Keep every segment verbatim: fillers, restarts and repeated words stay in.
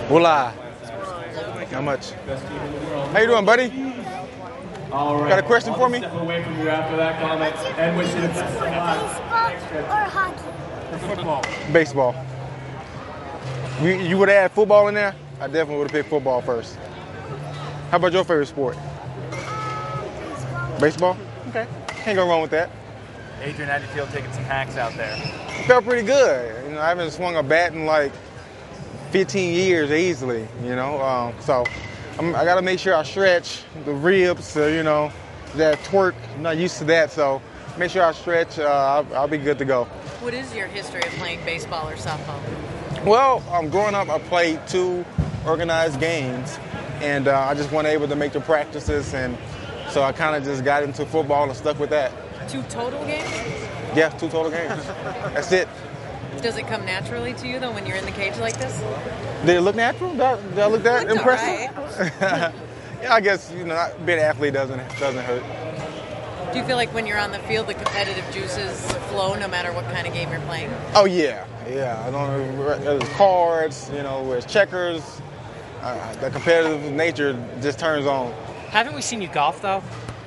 Hola. How much? How you doing, buddy? All right. Got a question for me? Step away from you after that comment and wish you the best of luck. Baseball or hockey? Or football? Baseball. You, you would have had football in there? I definitely would have picked football first. How about your favorite sport? Baseball? Okay. Can't go wrong with that. Adrian, how do you feel taking some hacks out there? It felt pretty good. You know, I haven't swung a bat in like fifteen years easily, you know. Um, so I'm, I got to make sure I stretch the ribs, uh, you know, that twerk. I'm not used to that, so make sure I stretch. Uh, I'll, I'll be good to go. What is your history of playing baseball or softball? Well, um, growing up, I played two organized games, and uh, I just wasn't able to make the practices, and so I kind of just got into football and stuck with that. Two total games? Yeah, two total games. That's it. Does it come naturally to you, though, when you're in the cage like this? Did it look natural? Did I, did I look that It's impressive? all right. Yeah, I guess, you know, being an athlete doesn't doesn't hurt. Do you feel like when you're on the field, the competitive juices flow no matter what kind of game you're playing? Oh yeah, yeah. I don't know. There's cards, you know, there's checkers. Uh, the competitive nature just turns on. Haven't we seen you golf, though?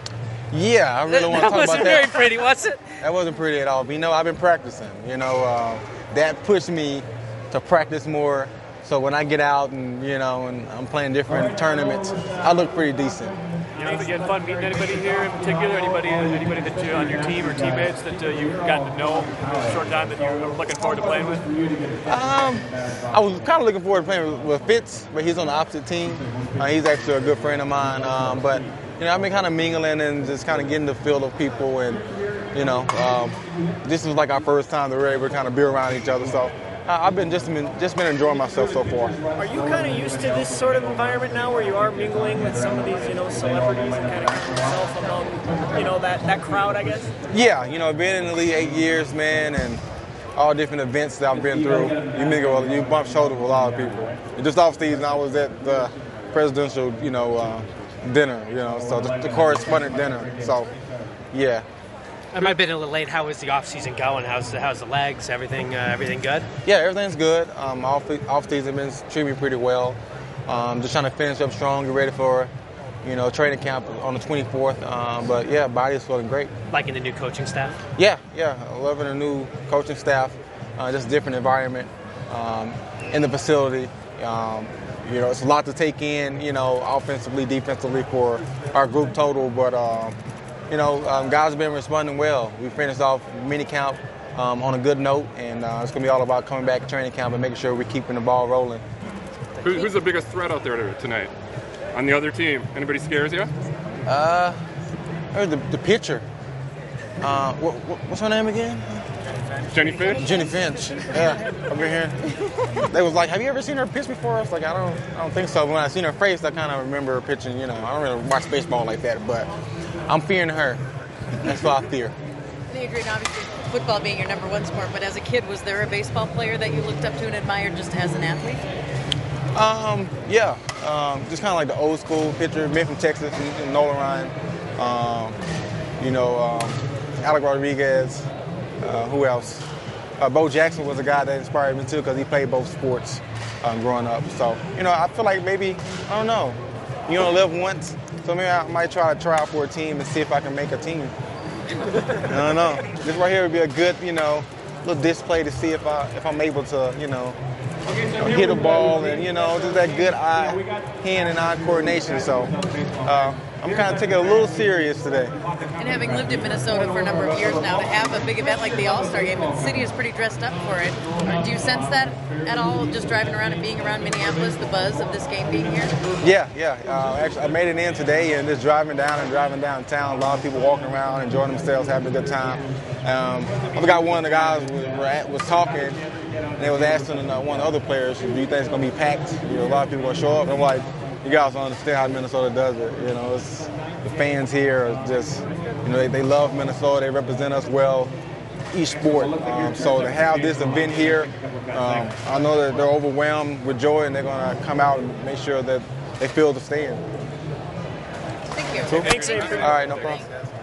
Yeah, I really want to that talk wasn't about very that. pretty, was it? That wasn't pretty at all. But, you know, I've been practicing. You know, uh, that pushed me to practice more. So when I get out and, you know, and I'm playing different tournaments, I look pretty decent. You know, you had fun meeting anybody here in particular? Anybody, anybody that you on your team or teammates that uh, you've gotten to know in a short time that you're looking forward to playing with? Um, I was kind of looking forward to playing with, with Fitz, but he's on the opposite team. Uh, he's actually a good friend of mine. Um, but you know, I've been kind of mingling and just kind of getting the feel of people, and you know, um, this was like our first time that we were able to kind of be around each other. So I've been just been just been enjoying myself so far. Are you kind of used to this sort of environment now, where you are mingling with some of these, you know, celebrities and kind of keeping yourself among, you know, that, that crowd, I guess? Yeah, you know, being in the league eight years, man, and all different events that I've been through, you mingle, you bump shoulders with a lot of people. And just off season, I was at the presidential, you know, uh, dinner, you know, so the, the correspondent dinner. So, yeah. I might have been a little late. How is the off season going? How's the, how's the legs? Everything uh, everything good? Yeah, everything's good. Um, off off season been treating me pretty well. Um, just trying to finish up strong, get ready for, you know, training camp on the twenty-fourth. Um, but yeah, body's feeling great. Liking the new coaching staff? Yeah, yeah, loving the new coaching staff. Uh, just a different environment um, in the facility. Um, you know, it's a lot to take in. You know, offensively, defensively for our group total, but. Um, You know, um, guys have been responding well. We finished off mini camp um, on a good note, and uh, it's going to be all about coming back to training camp and making sure we're keeping the ball rolling. Who, who's the biggest threat out there tonight? On the other team, anybody scares you? Uh, the, the pitcher. Uh, what, what, what's her name again? Jenny Finch? Jenny Finch. Yeah, over here. They was like, have you ever seen her pitch before? I was like, I don't, I don't think so. When I seen her face, I kind of remember her pitching. You know, I don't really watch baseball like that, but I'm fearing her. That's what I fear. Adrian, obviously football being your number one sport, but as a kid, was there a baseball player that you looked up to and admired just as an athlete? Um, yeah, um, just kind of like the old school pitcher, men from Texas, Nolan Ryan, um, you know, um, Alec Rodriguez, uh, who else? Uh, Bo Jackson was a guy that inspired me too because he played both sports um, growing up. So, you know, I feel like maybe, I don't know, you only live once, so maybe I might try to try out for a team and see if I can make a team. I don't know. This right here would be a good, you know, little display to see if I if I'm able to, you know, hit a ball and, you know, just that good eye, hand and eye coordination. So uh, I'm kind of taking it a little serious today. And having lived in Minnesota for a number of years now, to have a big event like the All-Star Game, the city is pretty dressed up for it. Do you sense that at all, just driving around and being around Minneapolis, the buzz of this game being here? Yeah, yeah. Uh, actually, I made it in today and just driving down and driving downtown. A lot of people walking around, enjoying themselves, having a good time. Um, I forgot one of the guys was, were at, was talking, and they was asking uh, one of the other players, do you think it's going to be packed? You know, a lot of people going to show up. And I'm like, you guys don't understand how Minnesota does it. You know, it's, the fans here are just, you know, they, they love Minnesota. They represent us well, each sport. Um, so to have this event here, um, I know that they're overwhelmed with joy, and they're going to come out and make sure that they feel the stand. Thank you. Cool. Thanks, Adrian. All right, no problem.